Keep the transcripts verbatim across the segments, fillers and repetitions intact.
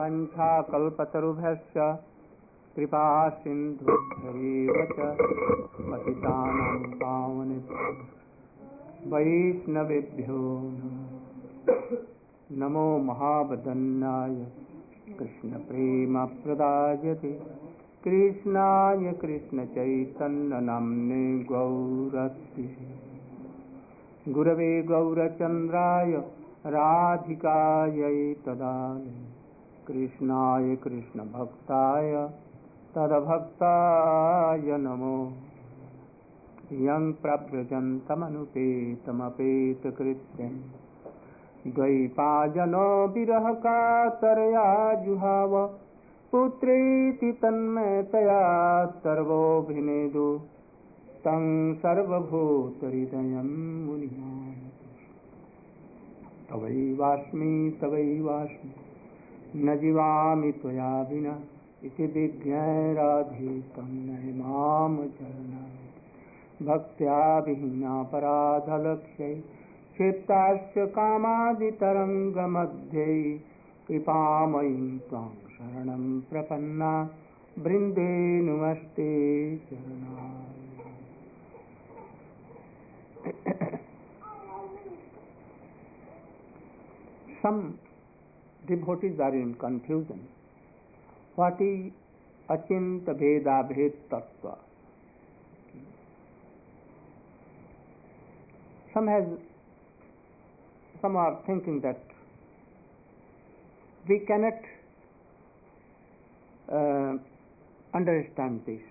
वाञ्छाकल्पतरुभ्यश्च कृपा सिन्धुभ्यैव च पतितानां पावनेभ्यो वैष्णवेभ्यो नमो महावदन्याय कृष्णप्रेमप्रदायते कृष्णाय कृष्णचैतन्यनाम्ने गौरतिः गुरवे गौरचन्द्राय राधिकायै तदालये कृष्णाय कृष्णभक्ताय तद्भक्ताय नमो यं प्रव्रजन्तमनुपेतमपेतकृत्यं द्वैपायनो विरहकातरया जुहाव पुत्रेति तन्मयतया सर्वोऽभिनेदु तं सर्वभूतहृदयं मुनिमान् तवैवास्मि तवैवास्मि न जीवामि त्वया विना इति विज्ञाय राधे तं नय मां चरणाय भक्त्या विहीनापराधलक्ष्यै क्षिप्ताश्च कामादितरङ्गमध्ये कृपामयीं त्वां शरणं प्रपन्ना वृन्दे नुमस्ते चरणाय। Some devotees are in confusion. What is Achinta Bheda Bhed Tattva? Some has, some are thinking that we cannot uh, understand this.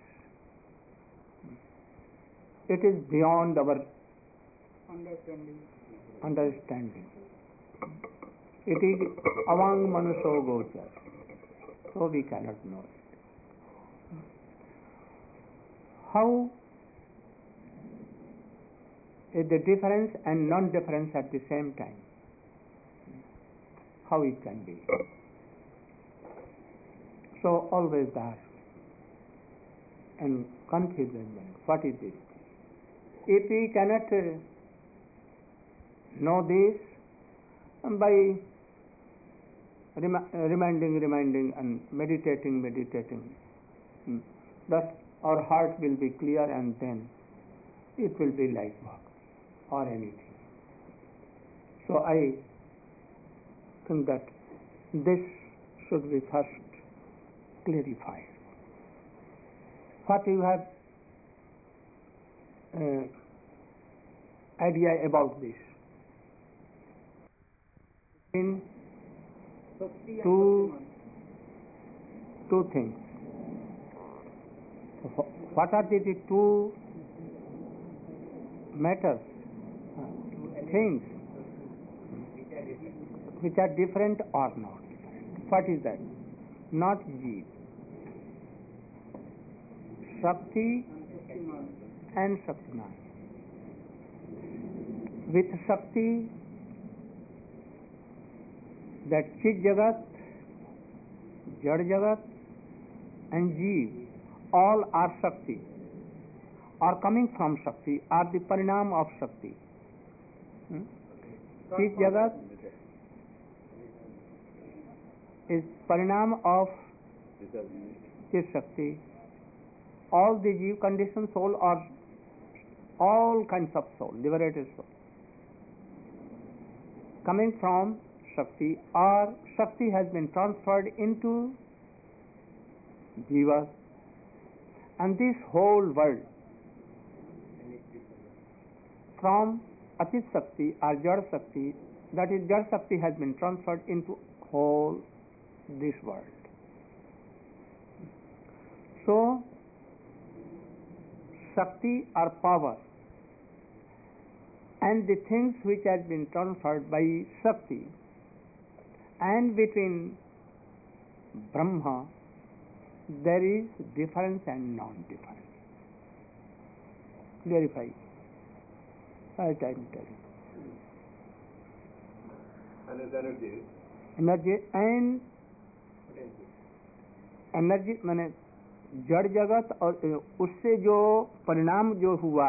It is beyond our understanding. understanding. It is avang manusho gochar, so we cannot know it. How is the difference and non-difference at the same time? How it can be? So always that and confusion. What is this? If we cannot uh, know this by rem- reminding, reminding, and meditating, meditating, thus our heart will be clear, and then it will be like bhakti or anything. So I think that this should be first clarified. What you have uh, idea about this? In two two things. What are the, the two matters, things which are different or not different? What is that? Not Jeev. Shakti and Shaktiman. With Shakti, that Chit Jagat, Jad Jagat and Jeev, all are Shakti, are coming from Shakti, are the parinam of Shakti. Hmm? Chit Jagat is parinam of Chit Shakti. All the Jeev conditioned soul are all kinds of soul, liberated soul, coming from Shakti, or Shakti has been transferred into Jiva, and this whole world from Atit Shakti or Jad Shakti, that is Jad Shakti has been transferred into whole this world. So Shakti or power and the things which has been transferred by Shakti, and between Brahma there is difference and non-difference. Clarify. I am telling. And is energy. Energy and energy माने जड़ जगत और उससे जो परिणाम जो हुआ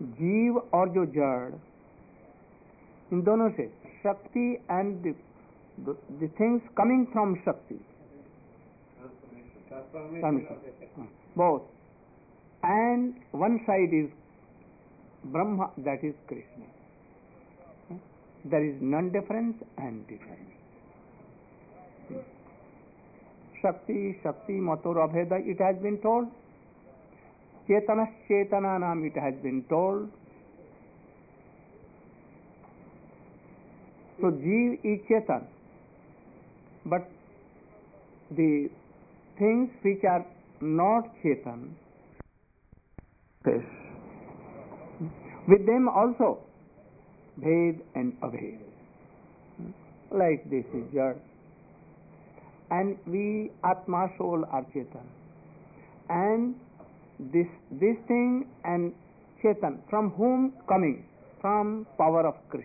जीव और जो जड़, इन दोनों से शक्ति and The, the things coming from Shakti. Transformation. Uh, Both. And one side is Brahma, that is Krishna. Uh, There is non-difference and difference. Shakti, Shakti, Mathura, Bheda, it has been told. Chetana, Chetananam, it has been told. So, Jeev is Chetan. But the things which are not Chetan, with them also, Bhed and Abhed. Like this is Jad. And we, Atma, soul, are Chetan. And this, this thing and Chetan, from whom coming? From power of Krishna.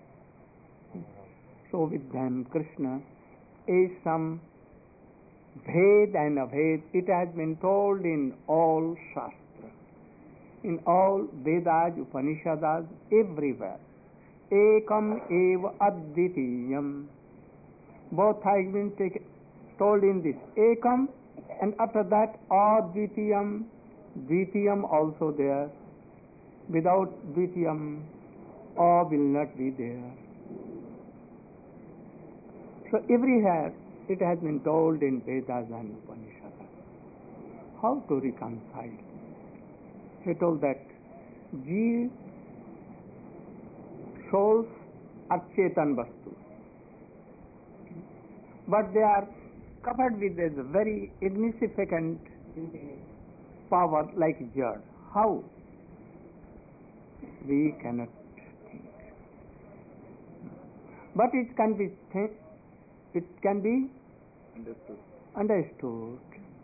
So with them, Krishna is some Bhed and Abhed. It has been told in all Shastra, in all Vedas, Upanishads, everywhere. Ekam eva advitiyam. Both have been taken, told in this. Ekam, and after that advitiyam. Dvitiyam also there. Without Dvitiyam, A will not be there. So everywhere it has been told in Vedas and Upanishads. How to reconcile? He told that Jeev, souls are Chetan Vastu, but they are covered with a very insignificant power like Jad. How? We cannot think. But it can be think, it can be Understood. understood.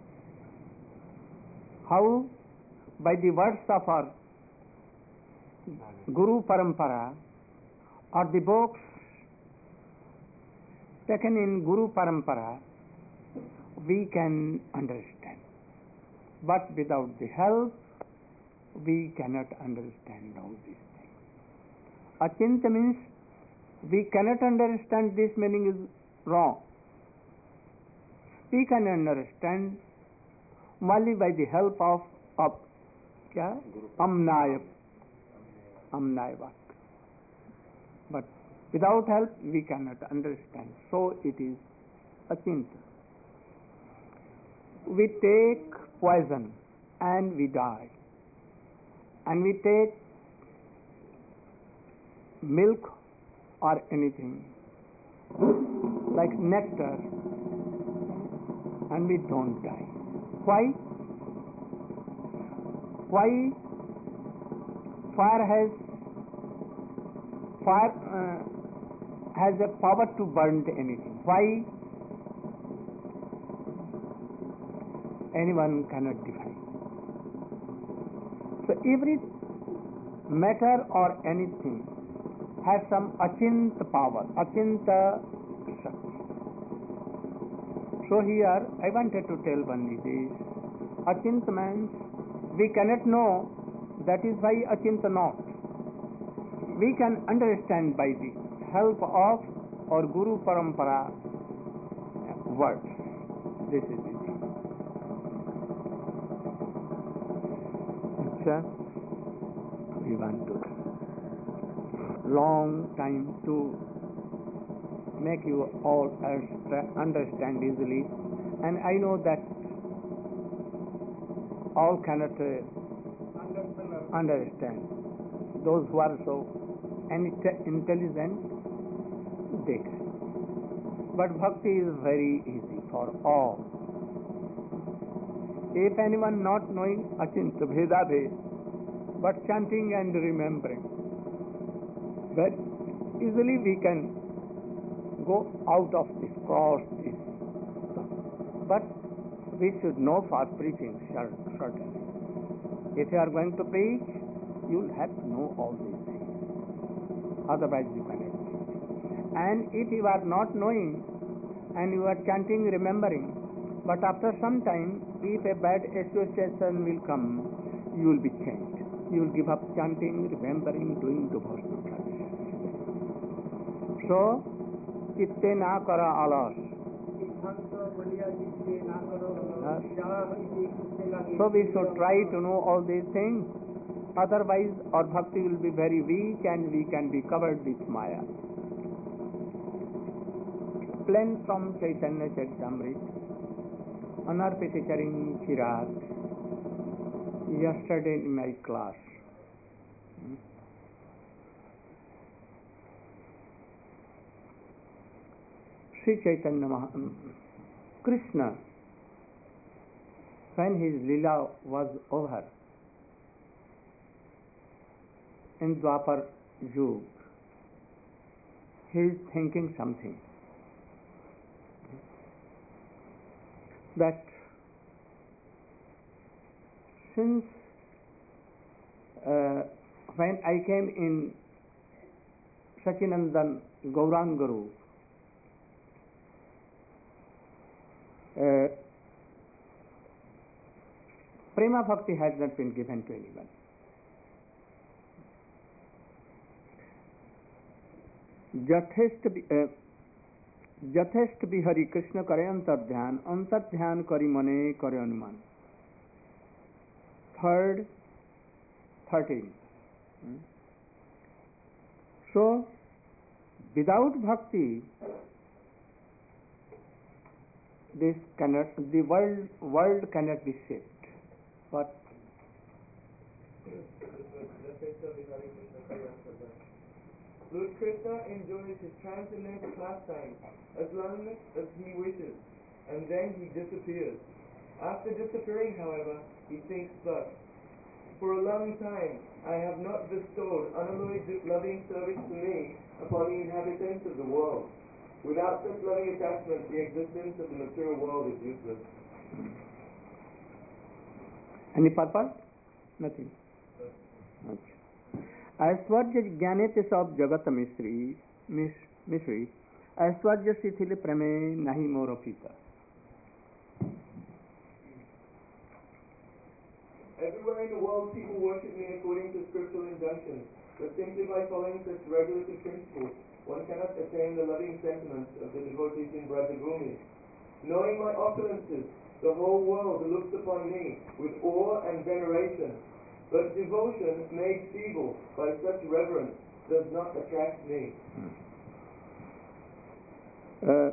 How? By the words of our Guru Parampara or the books taken in Guru Parampara, we can understand. But without the help, we cannot understand all these things. Achintya means we cannot understand, this meaning is wrong. We can understand only by the help of, of kya? Amnaya, Amnaya Vak. But without help, we cannot understand. So it is Achintya. We take poison and we die. And we take milk or anything like nectar and we don't die. Why? Why? Fire has fire uh, has a power to burn anything. Why? Anyone cannot define. So every matter or anything has some achintya power, achintya shakti. So here I wanted to tell only this. Achintya means we cannot know, that is why achintya not. We can understand by the help of our Guru Parampara words. This is it. We want to long time to make you all understand easily, and I know that all cannot uh, understand. Those who are so intelligent, they can. But bhakti is very easy for all. If anyone not knowing Achintya, Bheda Bhed, but chanting and remembering, very easily we can go out of this, cross this. But we should know for preaching, certainly. If you are going to preach, you will have to know all these things. Otherwise you cannot preach. And if you are not knowing and you are chanting, remembering, but after some time, if a bad association will come, you will be changed. You will give up chanting, remembering, doing devotional service. So, चित्ते ना करा अलस. So we should try to know all these things. Otherwise, our bhakti will be very weak and we can be covered with Maya. Plain from Chaitanya Charitamrita, Anarpita Charing Chirag, yesterday in my class. Sri Chaitanya Maha, Krishna, when his lila was over in Dwapar Yug, he is thinking something. That since uh, when I came in Sachinandan Gaurang Guru, uh, Prema Bhakti has not been given to anyone. यथेष्ट यथेष्ट बिहरि कृष्ण करे अंतर ध्यान अंतर ध्यान करी मने करे अनुमान. Third thirteen. So without bhakti this cannot, the world world cannot be saved. But Lord Krishna enjoys his transcendental pastime as long as he wishes, and then he disappears. After disappearing, however, he thinks thus: for a long time I have not bestowed unalloyed loving service to me upon the inhabitants of the world. Without such loving attachment, the existence of the material world is useless. Any purpose? Nothing. Okay. ऐश्वर्य ज्ञाने ते सब जगत मिश्री मिश्री ऐश्वर्य शिथिल प्रेमे नहीं मोर पीता. Everywhere in the world people worship me according to scriptural injunctions, but simply by following such regulative principles one cannot attain the loving sentiments of the devotees in Brajabhumi. Knowing my opulences, the whole world looks upon me with awe and veneration. But devotion made feeble by such reverence does not attract me. Uh,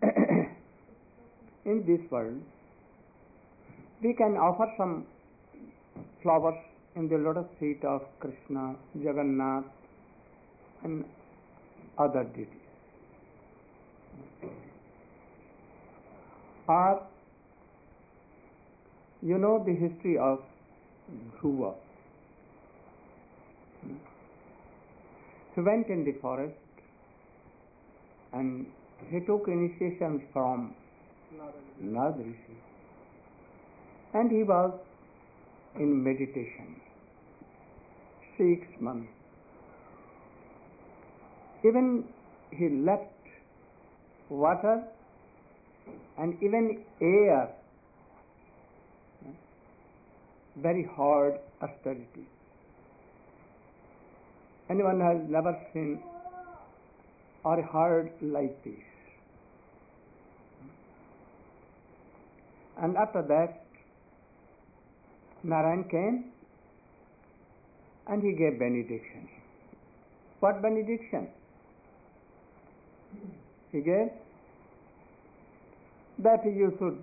in this world, we can offer some flowers in the lotus feet of Krishna, Jagannath, and other deities. Or, you know the history of Dhruva. He went in the forest and he took initiation from Narad Rishi, and he was in meditation six months. Even he left water and even air, very hard austerities. Anyone has never seen or heard like this. And after that, Narayan came and he gave benediction. What benediction? He gave that you should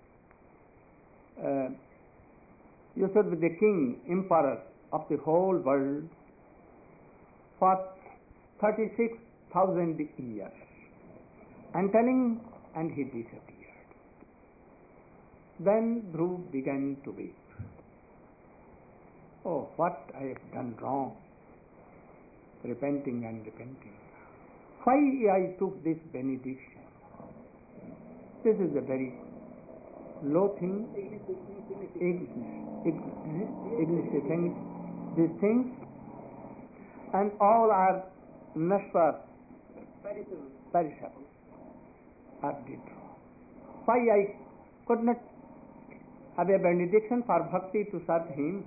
uh, you should be the king, emperor of the whole world for thirty-six thousand years. And telling, and he disappeared. Then Dhruv began to weep. Oh, what I have done wrong. Repenting and repenting. Why I took this benediction? This is a very low thing. Ignorant things. These things, and all are nashwar, perishable, are did wrong. Why I could not have a benediction for bhakti to serve him?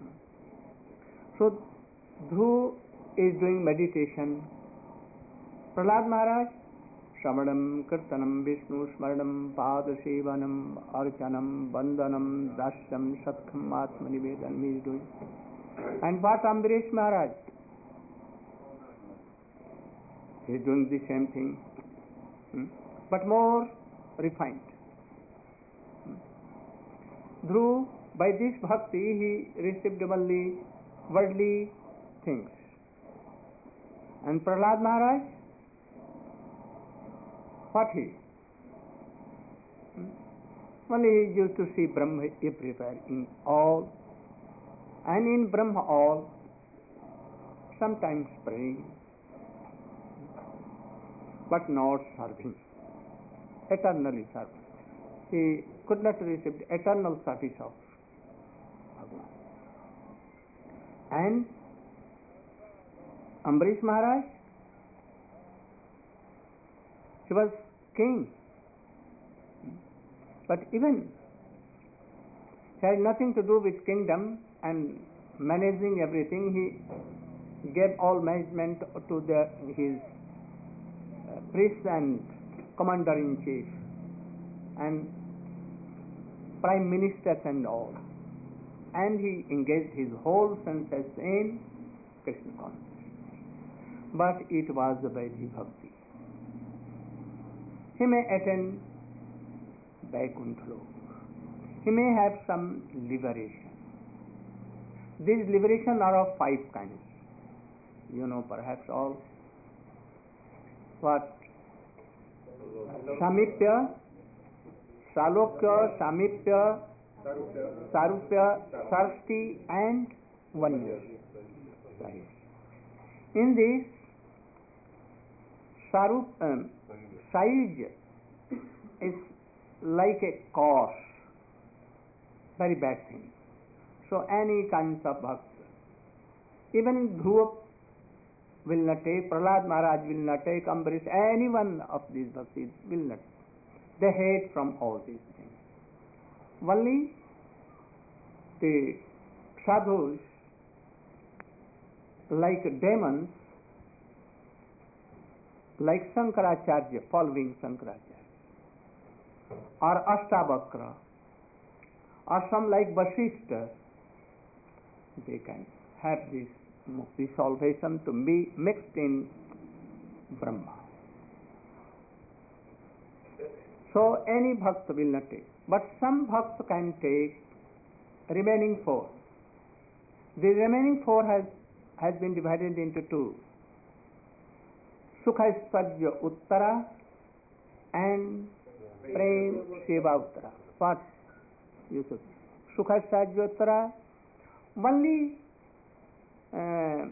So Dhruv is doing meditation Prahlad Maharaj, Shravanam, Kirtanam, Vishnu, Smaranam, Padasevanam, Archanam, Vandanam, Dasyam, Satkam, Atmanivedanam he is doing. And what Ambarish Maharaj? He is doing the same thing, hmm? but more refined. Hmm? Through, by this bhakti, he received only worldly things. And Prahlad Maharaj, what he? Hmm? Only he used to see Brahma everywhere, in all, and in Brahma all, sometimes praying, but not serving, eternally serving. He could not receive the eternal service of Bhagavan. And Ambarish Maharaj, he was king, but even he had nothing to do with kingdom and managing everything. He gave all management to the, his uh, priests and commander-in-chief and prime ministers and all. And he engaged his whole senses in Krishna consciousness. But it was the Vaidhi Bhakti. He may attain Vaikuntha Lok. He may have some liberation. These liberation are of five kinds. You know perhaps all. What? Samipya, Salokya, Samipya, Sarupya, Sarsti and Vanya. In this, Sarup, um, Saij is like a cause, very bad thing. So any kinds of bhakti, even Dhruva will not take, Prahlad Maharaj will not take, Ambarish, any one of these bhaktis will not. They hate from all these things. Only the sadhus, like demons, like Shankaracharya, following Shankaracharya, or Ashtavakra, or some like Vasishtha, they can have this mukti salvation to be mixed in Brahma. So any bhakta will not take, but some bhakta can take remaining four. The remaining four has has been divided into two: Sukha Spadya Uttara and Prem Seva Uttara. What? You should. Sukha Spadya Uttara, only uh,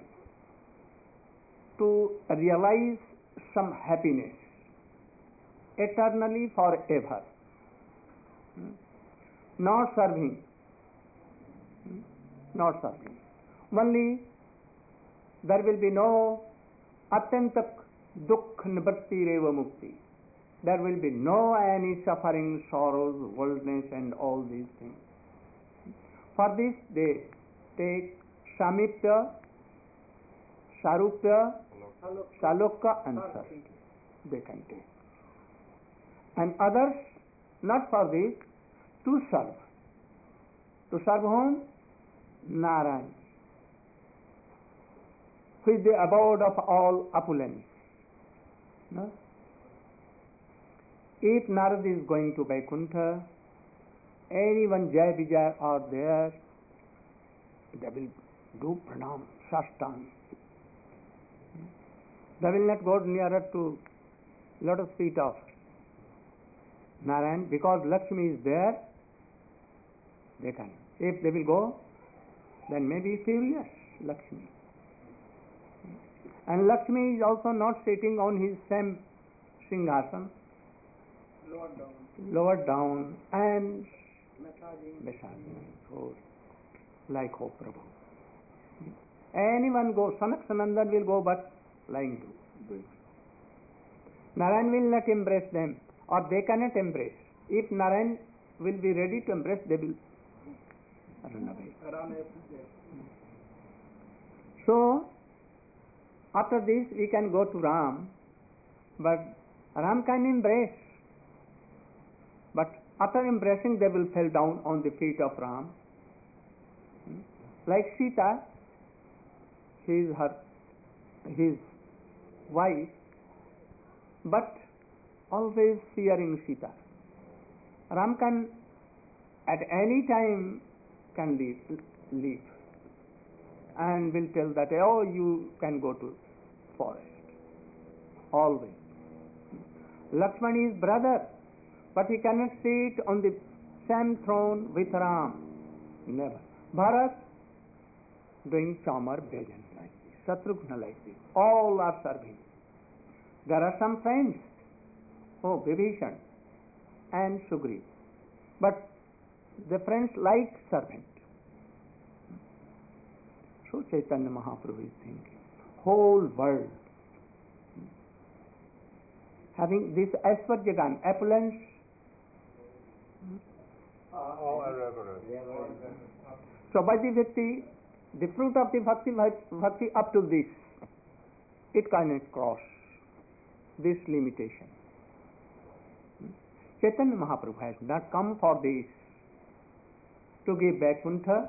to realize some happiness eternally forever. Hmm? Not serving. Hmm? Not serving. Only there will be no atyantak dukh nivritti reva mukti. There will be no any suffering, sorrows, worldliness and all these things. For this they take Samipya, Sarupya, Salokya and Sarti. They can take. And others, not for this, to serve. To serve whom? Narayan, who is the abode of all opulence. No? If Narad is going to Vaikuntha, anyone Jai Vijay are there, they will do pranam, sashtang. They will not go nearer to lotus feet of Narayan, because Lakshmi is there, they can. If they will go, then maybe furious, Lakshmi. And Lakshmi is also not sitting on his same Singhasan, Lower down. lower down and Massaging. massaging, so like O Prabhu. Anyone go, Sanak Sanandan will go but lying doing. Narayan will not embrace them, or they cannot embrace. If Narayan will be ready to embrace, they will run away. Run away. So, after this we can go to Ram. But Ram can embrace. But after embracing, they will fall down on the feet of Ram. Hmm? Like Sita, she is her, his wife, but always fearing Sita. Ram can at any time can leave, leave and will tell that, oh, you can go to forest. Always. Lakshmana is brother, but he cannot sit on the same throne with Ram. Never. Bharat doing Chamar Bhajan like this, Shatrugna like this. All are serving. There are some friends, oh, Vibhishan and Sugriv, but the friends like servant. So Chaitanya Mahaprabhu is thinking, whole world having this Aishwaryagan, opulence, All irreverent. so by the bhakti, the fruit of the bhakti, bhakti up to this, it cannot cross this limitation. Chaitanya Mahaprabhu has not come for this, to give Vaikuntha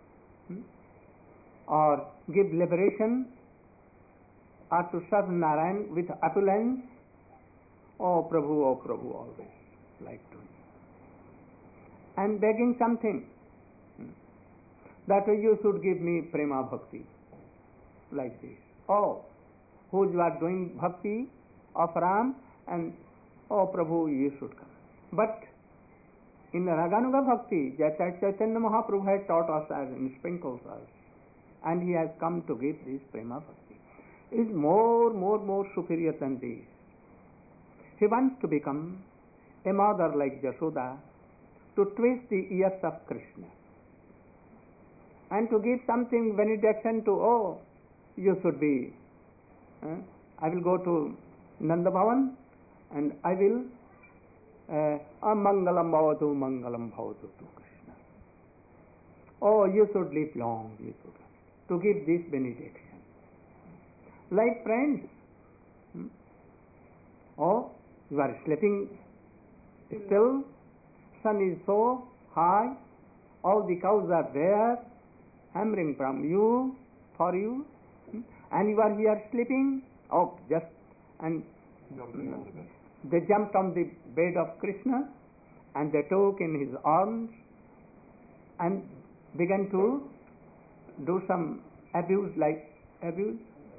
or give liberation or to serve Narayan with opulence. Oh Prabhu, oh Prabhu, always like doing. And begging something, that you should give me prema bhakti, like this. Oh, who you are doing bhakti of Ram, and oh Prabhu, you should come. But in Raganuga Bhakti, Chaitanya Mahaprabhu has taught us as in sprinkles us, and he has come to give this prema bhakti, is more, more, more superior than this. He wants to become a mother like Jashoda, to twist the ears of Krishna, and to give something benediction to, oh, you should be, uh, I will go to Nanda Bhavan, and I will uh, Mangalam Bhavatu, Mangalam Bhavatu to Krishna. Oh, you should live long, you should, to give this benediction. Like friends, hmm? Oh, you are sleeping still, sun is so high, all the cows are there, hammering from you, for you, hmm? and you are here sleeping. Oh, just, and Jumping on the bed. they jumped on the bed of Krishna, and they took in his arms and began to do some abuse, like abuse,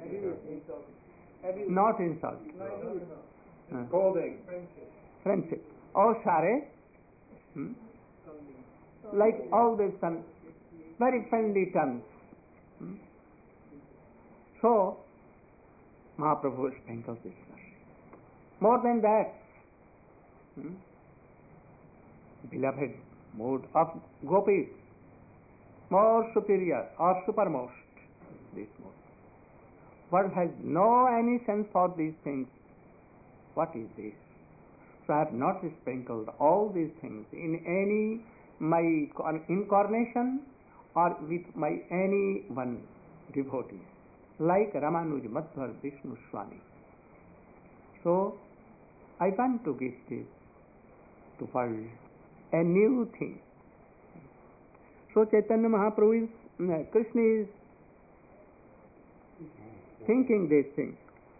not insult, uh, Scolding. friendship. Oh, Share, hmm? like all these some very friendly terms. Hmm? So, Mahaprabhu sprinkles this mercy. More than that, hmm? beloved mood of gopis, more superior or supermost, this mood. World has no any sense for these things. What is this? So I have not sprinkled all these things in any my incarnation or with my any one devotee, like Ramanuja Madhva Vishnu Swami. So I want to give this to world, a new thing. So Chaitanya Mahaprabhu is, uh, Krishna is thinking this thing.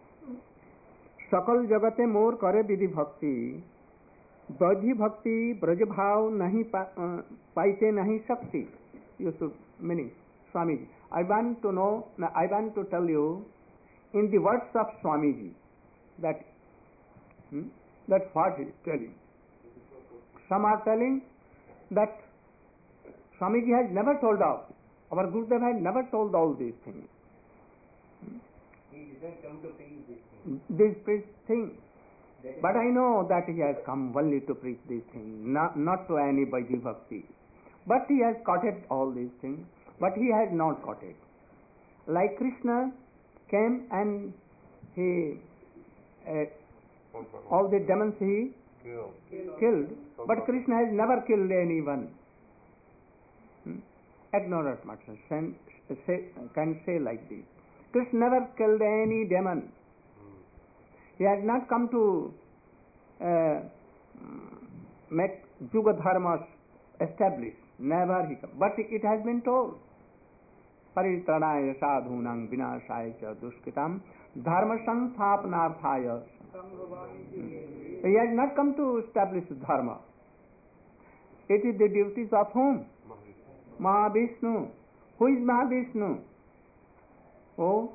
सकल जगते मोर करे विधि भक्ति, बधि भक्ति ब्रज भाव नहीं पा, uh, पाइते नहीं शक्ति. You should meaning Swamiji. I want to know, I want to tell you in the words of Swamiji that hmm, that's what he is telling. Some are telling that Swamiji has never told us. Our Gurudev has never told all these things. He didn't come to preach this thing. These preach things. But I know that he has come only to preach these things, not, not to anybody bhakti. But he has quoted all these things, but he has not quoted. Like Krishna came and he, uh, all the demons he Killed. killed, but Krishna has never killed anyone. Hmm? Ignorant matters can say, can say like this. Krishna never killed any demon. He has not come to uh, make Yuga Dharma established. Never he come. But it has been told. Paritranaya sadhunam vinashaya cha dushkitam dharma sansthapanarthaya. He has not come to establish dharma. It is the duties of whom? Mahavishnu. Who is Mahavishnu? Oh,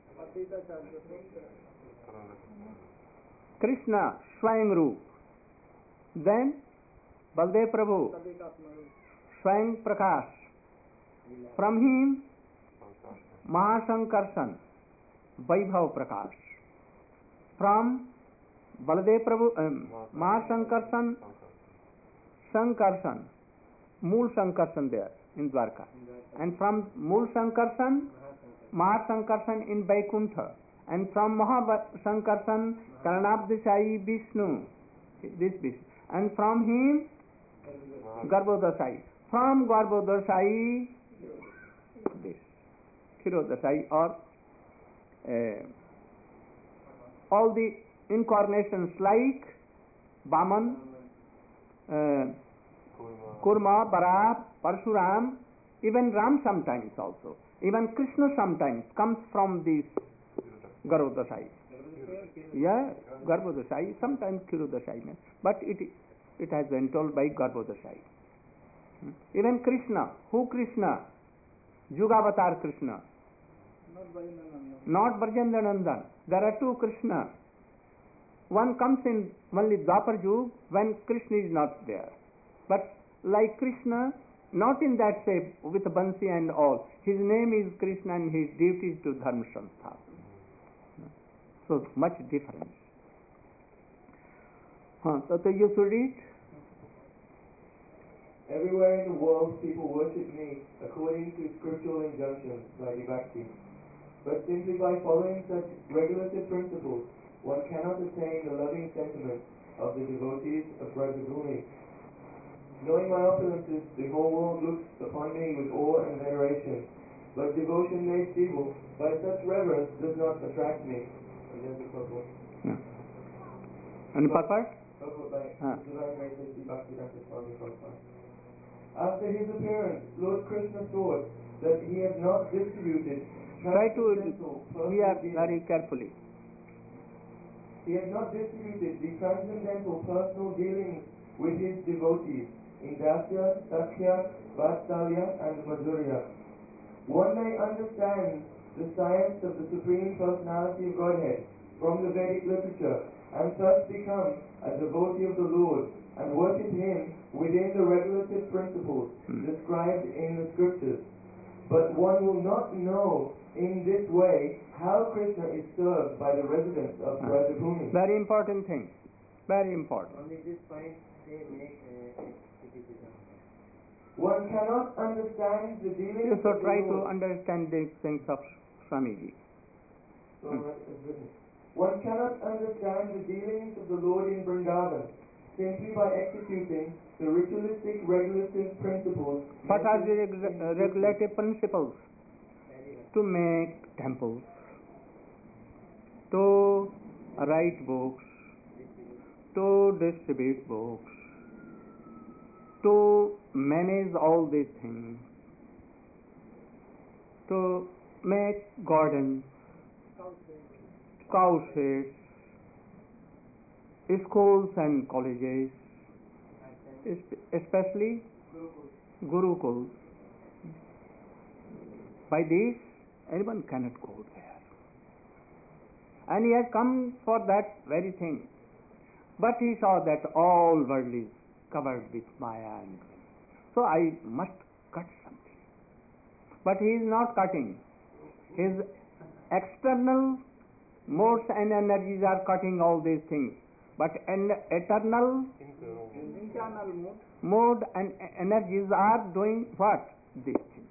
Krishna, Swayam Roop. Then Baldev Prabhu, Swayam Prakash. From him, Mahasankarsan, Vaibhav Prakash. From Baladev Prabhu, um, Mahasankarsan, Sankarsan, Mool Sankarsan there in Dwarka. And from Mool Sankarsan, Mahasankarsan in Vaikuntha. And from Mahasankarsan, Karnabdasai Vishnu. This Vishnu. And from him, Garbhodasai. From Garbhodasai, this Khirodasai, or uh, all the incarnations like Vaman, uh, Kurma, Bharat, Parshuram, even Ram sometimes also. Even Krishna sometimes comes from this Garbhodasai. Yeah, Garbhodasai, sometimes Khirodasai. But it it has been told by Garbhodasai. Even Krishna, who Krishna? Yugavatar Krishna. Not Brajendranandan. There are two Krishna. One comes in only Dwapar Yug when Krishna is not there. But like Krishna, not in that shape with Bansi and all. His name is Krishna and his duty is to Dharma Sanstha. So much difference. Huh, so you should read. Everywhere in the world people worship me according to scriptural injunctions like Vibhakti. But simply by following such regulative principles, one cannot attain the loving sentiment of the devotees of Brajabhumi. Knowing my opulences, the whole world looks upon me with awe and veneration. But devotion made feeble by such reverence does not attract me. And there's the purport. Yeah. And the purport? Purport by Ah. Divine Grace Bhaktivedanta Swami Prabhupada. After his appearance, Lord Krishna thought that he had not distributed Try to transcendental hear personal very dealings. carefully. He had not distributed the transcendental personal dealings with his devotees in Dasya, Sakhya, Vatsalya, and Madhurya. One may understand the science of the Supreme Personality of Godhead from the Vedic literature and thus become a devotee of the Lord and worship Him within the regulative principles Hmm. described in the scriptures. But one will not know in this way how Krishna is served by the residents of Ah. Brajabhumi. Very important thing. Very important. Only this point they make uh, criticism. One cannot understand the dealings You should of the try to Lord. understand these things of Swamiji. So, uh, it's written. One cannot understand the dealings of the Lord in Vrindavan simply by executing the ritualistic regulative principles. What are the mentioned reg- in uh, the regulative principles? To make temples, to write books, to distribute books, to manage all these things, to make gardens, cow sheds, schools and colleges, es- especially Gurukuls. By this, anyone cannot go there. And he has come for that very thing. But he saw that all world is covered with Maya and so I must cut something. But he is not cutting. His external modes and energies are cutting all these things. But an eternal mode and e- energies are doing what? These things.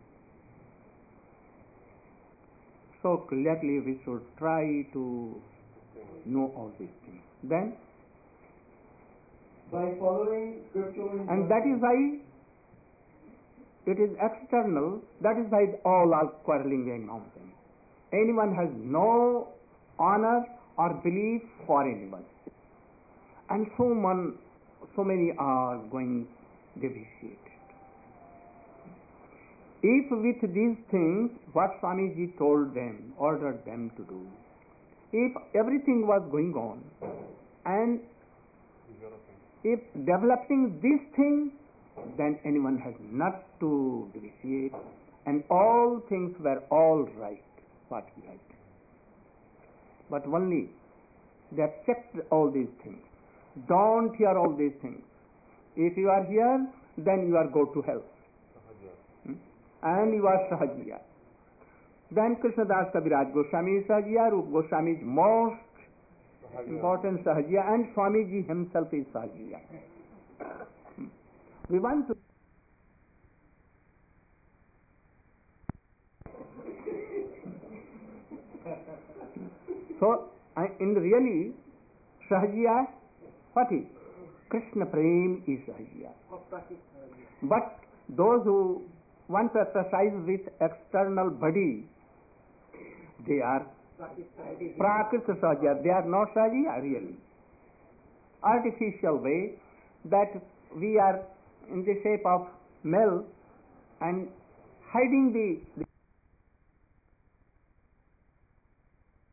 So clearly we should try to know all these things. Then, by following scriptural and that is why it is external, that is why all are quarreling among them. Anyone has no honor or belief for anyone. And so, one, so many are going deviated. If with these things, what Swamiji told them, ordered them to do, if everything was going on, and if developing this thing, then anyone has not to deviate, and all things were all right, what he liked. But only they have checked all these things. Don't hear all these things. If you are here, then you are go to hell. Hmm? And you are Sahajiya. Then Krishnadas Kaviraj Goswami is Sahajiya, Rup Goswami is most important Sahajiya, and Swamiji himself is Sahajiya. Hmm. We want to So, in really, Sahajiya, what is? Krishna Prem is Sahajiya. But those who want to exercise with external body, they are Prakriti Sahajiya. They are not Sahajiya, really. Artificial way that we are in the shape of male and hiding the, the